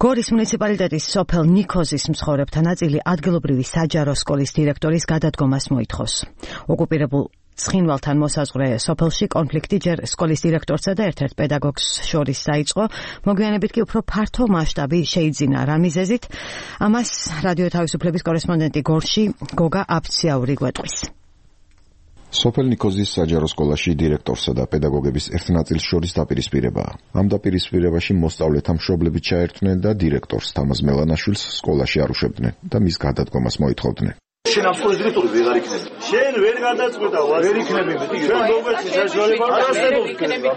გორის მუნიციპალიტეტის სოფელ ნიქოზის მცხოვრებთა ნაწილი ადგილობრივი საჯარო სკოლის დირექტორის გადადგომას მოითხოვს. ოკუპირებულ ცხინვალთან მოსაზღვრე სოფელში კონფლიქტი ჯერ სკოლის დირექტორსა და ერთ-ერთ პედაგოგს შორის დაიწყო, მოგვიანებით კი უფრო ფართო მასშტაბი შეიძინა რა მიზეზით. ამას რადიო თავისუფლების კორესპონდენტი გორში გოგა აფციაური გვეტყვის. სოფელ ნიქოზის საჯარო სკოლაში დირექტორსა და პედაგოგების ერთ ნაწილს შორის დაპირისპირებაა. ამ დაპირისპირებაში მოსწავლეთა მშობლები ჩაერთვნენ და დირექტორს თამაზ მელანაშვილს სკოლაში არ უშვებდნენ და მის გადადგომას მოითხოვდნენ. შენ ამ სკოლის დირექტორი ვეღარ იქნები. შენ ვერ გადაწყვეტა, ვერ იქნები მეტი. შენ მოგეცი საშუალება არ არსებობს.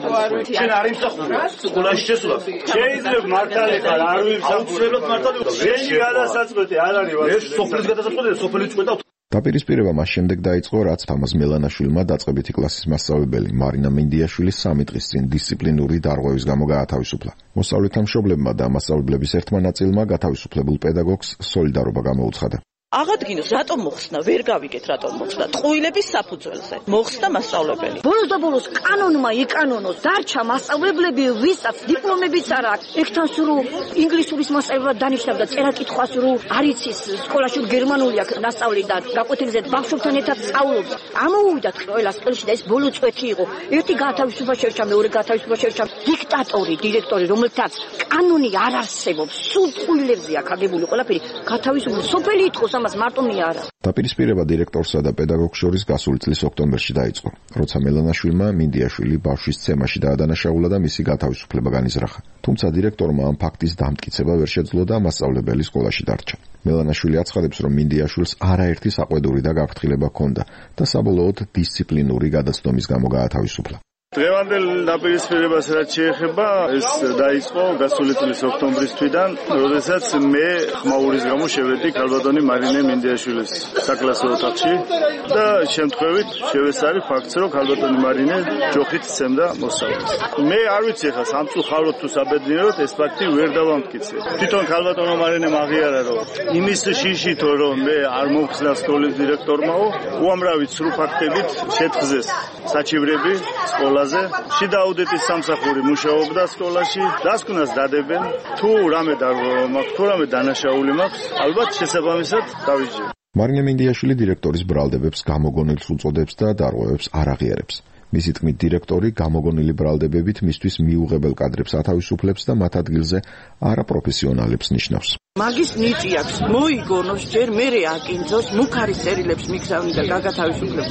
შენ არ იმსახურე. სკოლაში შესულა. შეიძლება მართალი ხარ, არ ვიმსახურებ მართალი. შენ გადასაწყვეტი არ არის ვარ. ეს სოფლის გადასაწყვეტია, სოფელი წყვეტა. დაპირისპირება მას შემდეგ დაიწყო, რაც თამაზ მელანაშვილმა დაწყებითი კლასის მასწავლებელი მარინა მინდიაშვილი 3 დღის წინ დისციპლინური დარღვევის გამო გაათავისუფლა. მოსწავლეთა მშობლებმა და მასწავლებლების ერთმა ნაწილმა გათავისუფლებულ პედაგოგს სოლიდარობა გამოუცხადა. აღადგინოს რატომ მოხსნა, ვერ გავიგეთ რატომ მოხსნა. ტყუილების საფუძველზე მოხსნა მასწავლებელი. ბოლოს და ბოლოს კანონმა იკანონოს დარჩა მასწავლებლები, ვისაც დიპლომებიც არ აქვს. ეგთან სულ ინგლისურის მასწავლებლად დანიშნავდა, წერა-კითხვას რო არ იცის, სკოლაში გერმანული აქვს მასწავლი და გაკვეთილზე ბავშვებთან ერთად სწავლობს. ამოუვიდათ ყველა სკოლაში და ეს ბოლო წვეთი იყო. ერთი გათავისუფლება შერჩა, მეორე გათავისუფლება შერჩა. დიქტატორი, დირექტორი, რომელთაც კანონი არ არსებობს, სულ ტყუილებზეა ქაგებული ყველაფერი, გათავისუფლება სოფელი იტყოს. დაპირისპირება დირექტორსა და პედაგოგს შორის გასული წლის ოქტომბერში დაიწყო, როცა მელანაშვილმა მინდიაშვილი ბავშვის ცემაში დაადანაშაულა და მისი გათავისუფლება განიზრახა. თუმცა დირექტორმა ამ ფაქტის დამტკიცება ვერ შეძლო და მასწავლებელი სკოლაში დარჩა. მელანაშვილი აცხადებს, რომ მინდიაშვილს არაერთი საყვედური და გაფრთხილება ჰქონდა და საბოლოოდ დისციპლინური გადაცდომის გამო გაათავისუფლა. დღევანდელ დაპირისპირებას რაც შეეხება, ეს დაიწყო გასული წლის ოქტომბრის თვიდან, როდესაც მე ხმაურის გამო შევედი ქალბატონი მარინე მინდიაშვილის საკლასო ოთახში და შემთხვევით შევესწარი ფაქტს, რომ ქალბატონი მარინე ჯოხით სცემდა მოსწავლეს. მე არ ვიცი ხა სამწუხაროდ თუ საბედნიეროდ ეს ფაქტი ვერ დავამტკიცე. თვითონ ქალბატონო მარინე აღიარა, რომ იმის შიშითო რომ მე არ მომხსნა სკოლის დირექტორმაო, უამრავი ცრუ ფაქტებით შეთხზეს საჩივრები სკოლაზე. შიდა აუდიტის სამსახური მუშაობდა სკოლაში, დასკვნას დადებენ, თუ რამე მაქვს, თუ რამე დანაშაული მაქვს, ალბათ შესაბამისად დავიჯერე. მარინა მინდიაშვილი დირექტორის ბრალდებებს გამოგონილს უწოდებს და დარღვევებს არ აღიარებს. მისი თქმით, დირექტორი გამოგონილი ბრალდებებით მისთვის მიუღებელ კადრებს ათავისუფლებს და მათ ადგილზე არაპროფესიონალებს ნიშნავს. მაგის ნიჭი აქვს, მოიგონოს ჯერ მერე აკინძოს, მუქარის წერილებს მიგზავნი და გაგათავისუფლებს.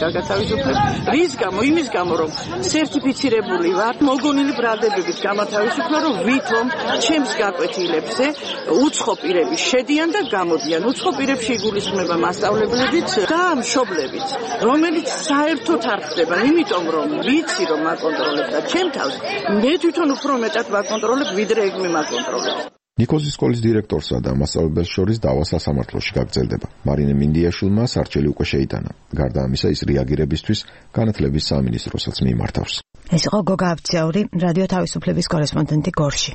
რის გამო? იმის გამო, რომ სერტიფიცირებული ვარ, მოგონილი ბრალდებებით გამათავისუფლა, რომ ვითომ ჩემს გაკვეთილებზე უცხო პირები შედიან და გამოდიან. უცხო პირებში იგულისხმება მასწავლებლებიც და მშობლებიც, რომელიც საერთოდ არ ხდება, იმიტომ რომ ვიცი რომ მაკონტროლებ და ჩემ თავს მე თვითონ უფრო მეტად ვაკონტროლებ, ვიდრე ეგ მე მაკონტროლებს. ნიქოზის სკოლის დირექტორსა და მასწავლებელს შორის დავა სასამართლოში გაგრძელდება. მარინე მინდიაშვილმა სარჩელი უკვე შეიტანა. გარდა ამისა, ის რეაგირებისთვის განათლების სამინისტროსაც მიიმართავს. ეს იყო გოგა აფციაური, რადიო თავისუფლების კორესპონდენტი გორში.